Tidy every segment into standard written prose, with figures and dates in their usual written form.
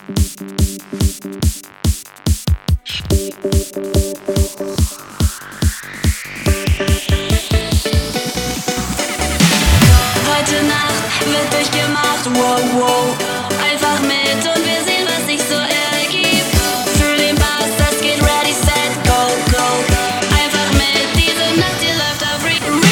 Heute Nacht wird durchgemacht, wow, wow. Einfach mit und wir sehen, was sich so ergibt. Fühl den Bass, das geht ready, set, go, go. Einfach mit, diese Nacht, die läuft auf Repeat.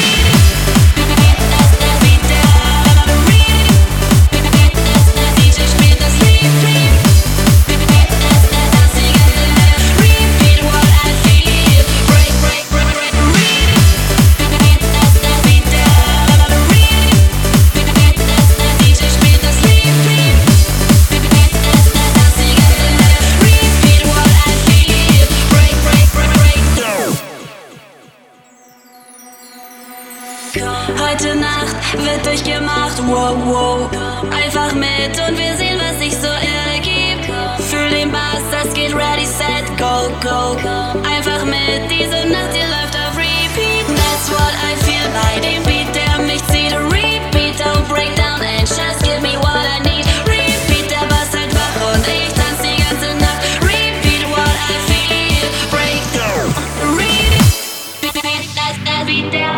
DJ spielt das Lied. Das die ganze Nacht. Repeat what I feel. Break, break, break, break. DJ spielt das Lied. Repeat what I feel. Break, break, break, break. Heute Nacht wird durchgemacht, wow, wow. Einfach mit und wir sehen, was sich so ergibt. Fühl den Bass, das geht ready, set, go, go. Einfach mit, diese Nacht, die läuft auf Repeat. That's what I feel bei dem Beat, der mich zieht. Repeat, don't break down and just give me what I need. Repeat, der Bass hält wach und ich tanz die ganze Nacht. Repeat what I feel, break down. Repeat, that's the beat der.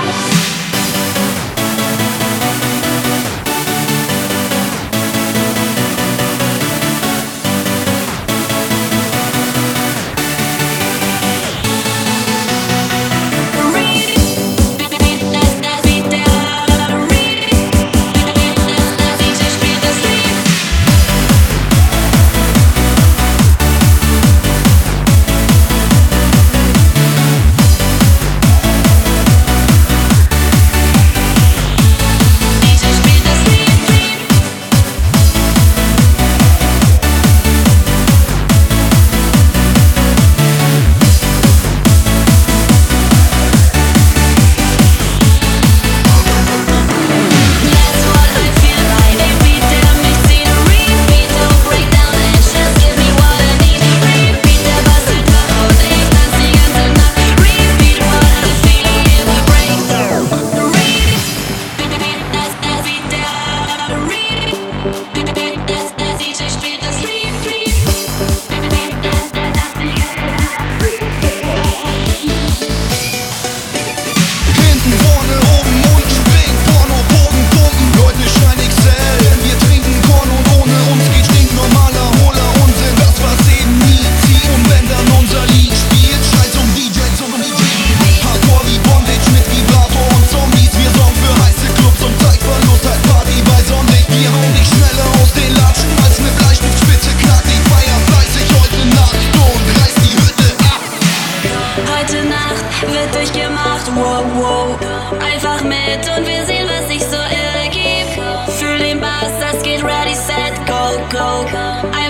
Heute Nacht wird durchgemacht, wow, wow. Einfach mit und wir sehen, was sich so ergibt. Fühl den Bass, das geht ready, set, go, go.